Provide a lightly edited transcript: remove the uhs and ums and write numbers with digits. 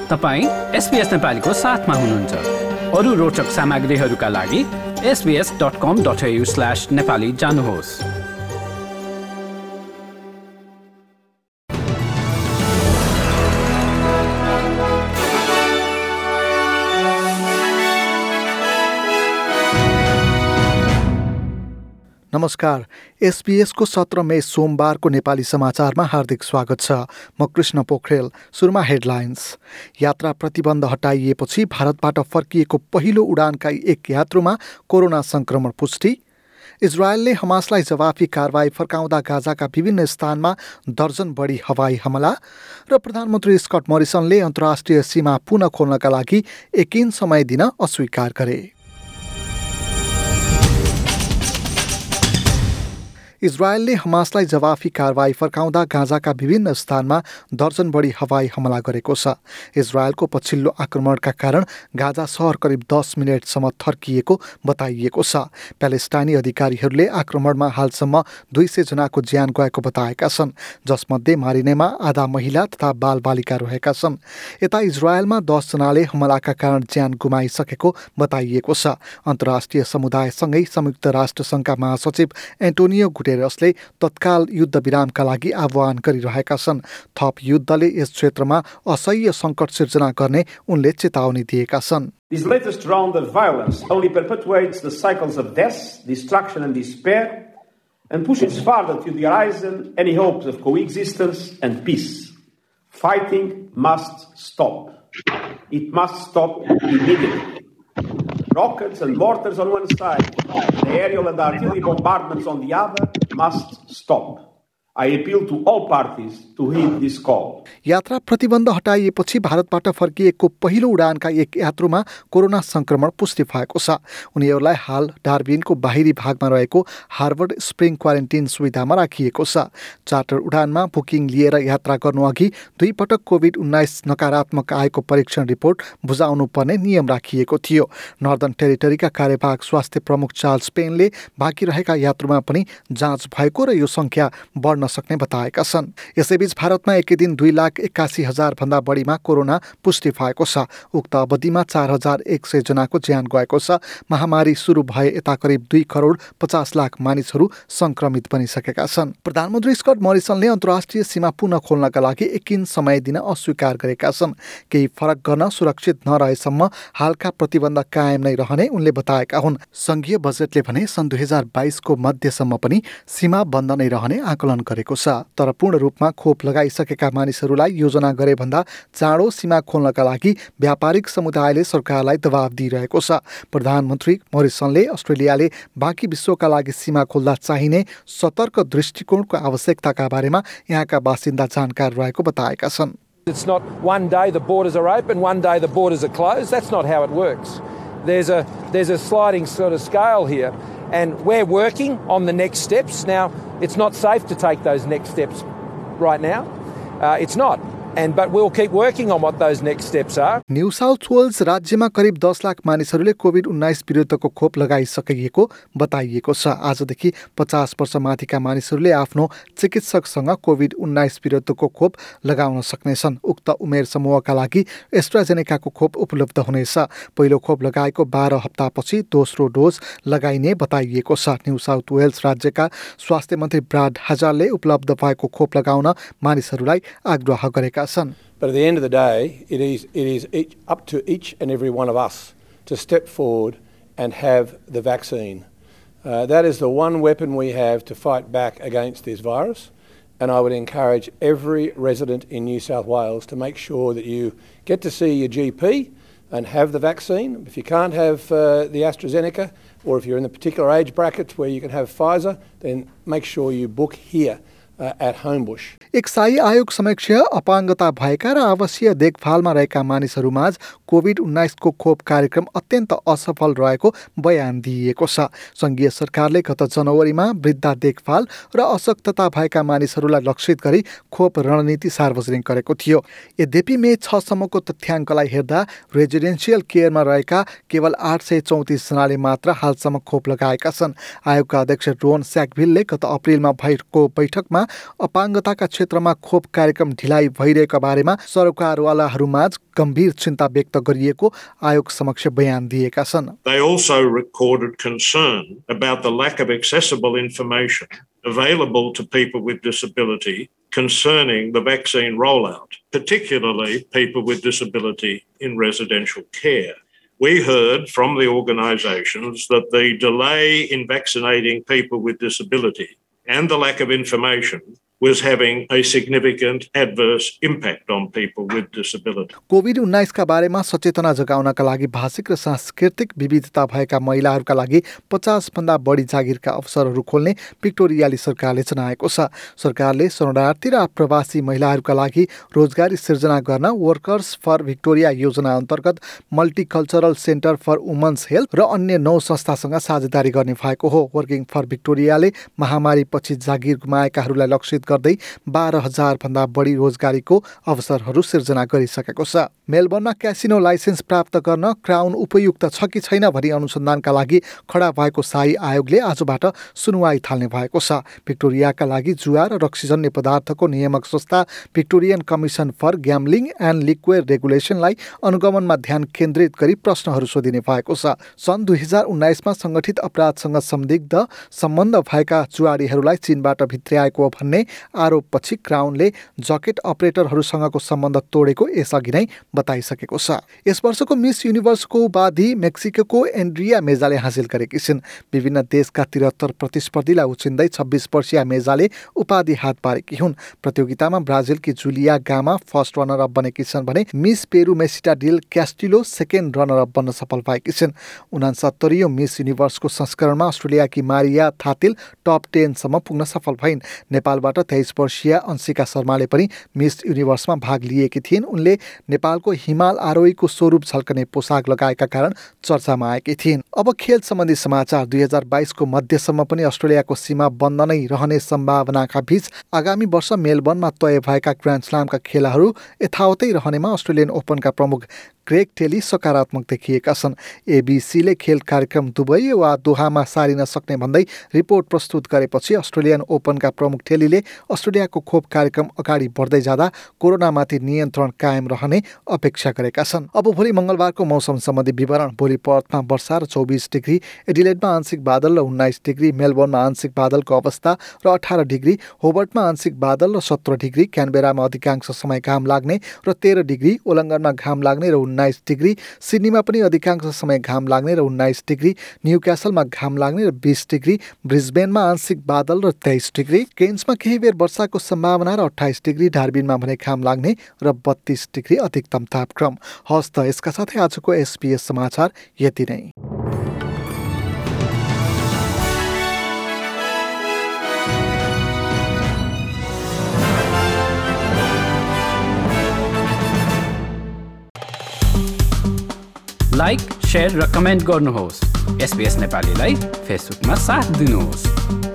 तपाईं SBS नेपालीको साथमा हुनुहुन्छ। अरू रोचक सामग्रीहरूका लागि sbs.com.au/nepali जानुहोस्। नमस्कार, SBS को 17 मई सोमबारको नेपाली समाचारमा हार्दिक स्वागत छ। म कृष्ण पोखरेल। सुरुमा हेडलाइन्स। यात्रा प्रतिबन्ध हटाइएपछि भारतबाट फर्किएको पहिलो उडानका एक यात्रुमा कोरोना संक्रमण पुष्टि। इजरायलले हमासलाई जवाफी कारवाही फर्काउँदा गाजाका विभिन्न स्थानमा दर्जन बढी हवाई हमला र प्रधानमन्त्री स्कट मोरिसनले अन्तर्राष्ट्रिय सीमा पुनः खोल्नका लागि एकिन समय दिन अस्वीकार गरे। इजरायलले हमासलाई जवाफी कारवाही फर्काउँदा गाजाका विभिन्न स्थानमा दर्जन बढी हवाई हमला गरेको छ। इजरायलको पछिल्लो आक्रमणका कारण गाजा सहर करिब 10 मिनेटसम्म थर्किएको बताइएको छ। प्यालेस्टाइनी अधिकारीहरूले आक्रमणमा हालसम्म 200 जनाको ज्यान गएको बताएका छन्, जसमध्ये मारिनेमा आधा महिला तथा बालबालिका रहेका छन्। यता इजरायलमा 10 जनाले हमलाका कारण ज्यान गुमाइसकेको बताइएको छ। अन्तर्राष्ट्रिय समुदायसँगै संयुक्त राष्ट्रसङ्घका महासचिव एन्टोनियो गुटेरसले तत्काल युद्ध विरामका लागि आह्वान गरिरहेका छन्। थप युद्धले यस क्षेत्रमा असह्य सङ्कट सिर्जना गर्ने उनले चेतावनी दिएका छन्। This latest round of violence only perpetuates the cycles of death, destruction and despair and pushes farther to the horizon any hopes of coexistence and peace. Fighting must stop. It must stop immediately. Rockets and mortars on one side, the aerial and artillery bombardments on the other must stop. I appeal to all parties to heed this call. यात्रा प्रतिबन्ध हटाइएपछि भारतबाट फर्किएको पहिलो उडानका एक यात्रुमा corona संक्रमण पुष्टि भएको छ। उनीहरूलाई हाल डार्बिनको बाहिरी भागमा रहेको हार्वर्ड स्प्रिङ क्वारेन्टिन सुविधामा राखिएको छ। चार्टर उडानमा बुकिङ लिएर यात्रा गर्नुअघि 2 पटक कोभिड-19 नकारात्मक आएको परीक्षण रिपोर्ट बुझाउनु पर्ने नियम राखिएको थियो। नर्दर्न टेरिटरीका कार्यवाहक स्वास्थ्य प्रमुख चार्ल्स पेनले बाँकी रहेका यात्रुमा पनि जाँच भएको र यो संख्या बढ्न सक्ने बताएका छन्। यसैबीच भारतमा एकै दिन 2,81,000 भन्दा बढीमा कोरोना पुष्टि भएको छ। उक्त अवधिमा 4,100 जनाको ज्यान गएको छ। महामारी सुरु भए यता करिब 2,50,00,000 मानिसहरू संक्रमित बनिसकेका छन्। प्रधानमन्त्री स्कट मोरिसनले अन्तर्राष्ट्रिय सीमा पुनः खोल्नका लागि एकिन समय दिन अस्वीकार गरेका छन्। केही फरक गर्न सुरक्षित नरहेसम्म हालका प्रतिबन्ध कायम नै रहने उनले बताएका हुन्। संघीय बजेटले भने सन् 2022 को मध्यसम्म पनि सीमा बन्द नै रहने आकलन गरेको छ। तर पूर्ण रूपमा खोप लगाइसकेका मानिसहरूलाई योजना गरे भन्दा चाँडो सीमा खोल्नका लागि व्यापारिक समुदायले सरकारलाई दबाब दिइरहेको छ। प्रधानमन्त्री मोरिसनले अस्ट्रेलियाले बाँकी विश्वका लागि सीमा खोल्दा चाहिने सतर्क दृष्टिकोणको आवश्यकताका बारेमा यहाँका बासिन्दा जानकार रहेको बताएका छन्। It's not one day the borders are open, one day the borders are closed. That's not how it works. There's a sliding sort of scale here, and we're working on the next steps. Now, it's not safe to take those next steps right now. It's not. But we'll keep working on what those next steps are. New South Wales राज्यमा करिब 10 लाख मानिसहरूले COVID-19 विरुद्धको खोप लगाइसकेको बताइएको छ। आजदेखि 50 वर्ष माथिका मानिसहरूले आफ्नो चिकित्सकसँग कोभिड-19 विरुद्धको खोप लगाउन सक्नेछन्। उक्त उमेर समूहका लागि एस्ट्राजेनेकाको खोप उपलब्ध हुनेछ। पहिलो खोप लगाएको 12 हप्तापछि दोस्रो डोज लगाइने बताइएको छ। न्यू साउथ वेल्स राज्यका स्वास्थ्य मन्त्री ब्राड हाजरले उपलब्ध भएको खोप लगाउन मानिसहरूलाई आग्रह गरेका छन्। But at the end of the day, it is up to each and every one of us to step forward and have the vaccine. That is the one weapon we have to fight back against this virus. And I would encourage every resident in New South Wales to make sure that you get to see your GP and have the vaccine. If you can't have the AstraZeneca, or if you're in the particular age brackets where you can have Pfizer, then make sure you book here at Homebush. एक शाही आयोग समक्ष अपाङ्गता भएका र आवासीय देखभालमा रहेका मानिसहरूमाझ COVID-19 को खोप कार्यक्रम अत्यन्त असफल रहेको बयान दिइएको छ। संघीय सरकारले गत जनवरीमा वृद्ध देखभाल र अशक्तता भएका मानिसहरूलाई लक्षित गरी खोप रणनीति सार्वजनिक गरेको थियो। यद्यपि मे 6 सम्मको तथ्याङ्कलाई हेर्दा रेजिडेन्सियल केयरमा रहेका केवल 834 जनाले मात्र हालसम्म खोप लगाएका छन्। आयोगका अध्यक्ष रोन स्याकभिलले गत अप्रिलमा भएको बैठकमा अपाङ्गताका क्षेत्रमा खोप कार्यक्रम ढिलाइ भइरहेका बारेमा सरकारवालाहरूमाझ गम्भीर चिन्ता व्यक्त गरिएको आयोग समक्ष बयान दिएका छन्। They also recorded concern about the lack of accessible information available to people with disability concerning the vaccine rollout, particularly people with disability in residential care. We heard from the organisations that the delay in vaccinating people with disability and the lack of information was having a significant adverse impact on people with disability. कोभिड-19 का बारेमा सचेतना जगाउनका लागि भाषिक र सांस्कृतिक विविधता भएका महिलाहरूका लागि 50 भन्दा बढी जागिरका अवसरहरू खोल्ने विक्टोरियाली सरकारले जनाएको छ। सरकारले शरणार्थी र प्रवासी महिलाहरूका लागि रोजगारी सिर्जना गर्न वर्कर्स फर विक्टोरिया योजना अन्तर्गत multicultural centre for women's health र अन्य 9 संस्थासँग साझेदारी गर्ने भएको हो। वर्किङ फर विक्टोरियाले महामारीपछि जागिर गुमाएकाहरूलाई लक्षित गर्दै 12,000 भन्दा बढी रोजगारीको अवसरहरू सिर्जना गरिसकेको छ। मेलबर्नमा क्यासिनो लाइसेन्स प्राप्त गर्न क्राउन उपयुक्त छ कि छैन भनी अनुसन्धानका लागि खडा भएको शाही आयोगले आजबाट सुनवाई थाल्ने भएको छ। विक्टोरियाका लागि जुवा र रक्सीजन्य पदार्थको नियामक संस्था Victorian commission for gambling and liquor रेगुलेसनलाई अनुगमनमा ध्यान केन्द्रित गरी प्रश्नहरू सोधिने भएको छ। सन् 2019 मा संगठित अपराधसँग संदिग्ध सम्बन्ध भएका जुवाडीहरूलाई चीनबाट भित्र्याएको भन्ने आरोपपछि क्राउनले जकेट अपरेटरहरूसँगको सम्बन्ध तोडेको यसअघि नै बताइसकेको छ। यस वर्षको मिस युनिभर्सको उपाधि मेक्सिकोको एन्ड्रिया मेजाले हासिल गरेकी छिन्। विभिन्न देशका 73 प्रतिस्पर्धीलाई उछिन्दै 26 वर्षीय मेजाले उपाधि हात पारेकी हुन्। प्रतियोगितामा ब्राजिलकी जुलिया गामा फर्स्ट रनर अप बनेकी छन् भने miss Peru Mesita del Castillo second runner up बन्न सफल भएकी छिन्। 69औं मिस युनिभर्सको संस्करणमा अस्ट्रेलियाकी मारिया थातिल टप 10 सम्म पुग्न सफल भइन्। नेपालबाट 23 वर्षीय अंशिका शर्माले पनि मिस युनिभर्समा भाग लिएकी थिइन्। उनले नेपालको हिमाल आरोहीको स्वरूप झल्कने पोसाक लगाएका कारण चर्चामा आएकी थिइन्। अब खेल सम्बन्धी समाचार। 2022 को मध्यसम्म पनि अस्ट्रेलियाको सीमा बन्द नै रहने सम्भावनाका बीच आगामी वर्ष मेलबर्नमा तय भएका ग्रान्ड स्लामका खेलहरू यथावतै रहनेमा अस्ट्रेलियन ओपनका प्रमुख ग्रेग टेली सकारात्मक देखिएका छन्। एबीसीले खेल कार्यक्रम दुबई वा दोहामा सारिन सक्ने भन्दै रिपोर्ट प्रस्तुत गरेपछि अस्ट्रेलियन ओपनका प्रमुख टेलीले अस्ट्रेलियाको खोप कार्यक्रम अगाडि बढ्दै जाँदा कोरोनामाथि नियन्त्रण कायम रहने अपेक्षा गरेका छन्। अब भोलि मंगलबारको मौसम सम्बन्धी विवरण। भोलि पर्थमा वर्षा र 24 डिग्री, एडिलेडमा आंशिक बादल र 19 डिग्री, मेलबर्नमा आंशिक बादलको अवस्था र 18 डिग्री, होबर्टमा आंशिक बादल र 17 डिग्री, क्यानबेरामा अधिकांश समय घाम लाग्ने र 13 डिग्री, ओलङ्गनमा घाम लाग्ने र 19 डिग्री, सिडनीमा पनि अधिकांश समय घाम लाग्ने र 19 डिग्री, न्यूक्यासलमा घाम लाग्ने र 20 डिग्री, ब्रिस्बेनमा आंशिक बादल र 23 डिग्री, केन्समा केही बेर वर्षाको सम्भावना र 28 डिग्री, डार्बिनमा भने घाम लाग्ने र 32 डिग्री अधिकतम तापक्रम। हस्त यसका साथै आजको SBS समाचार यति नै। लाइक, शेयर र कमेन्ट गर्नुहोस्। SBS नेपालीलाई फेसबुकमा साथ दिनुहोस्।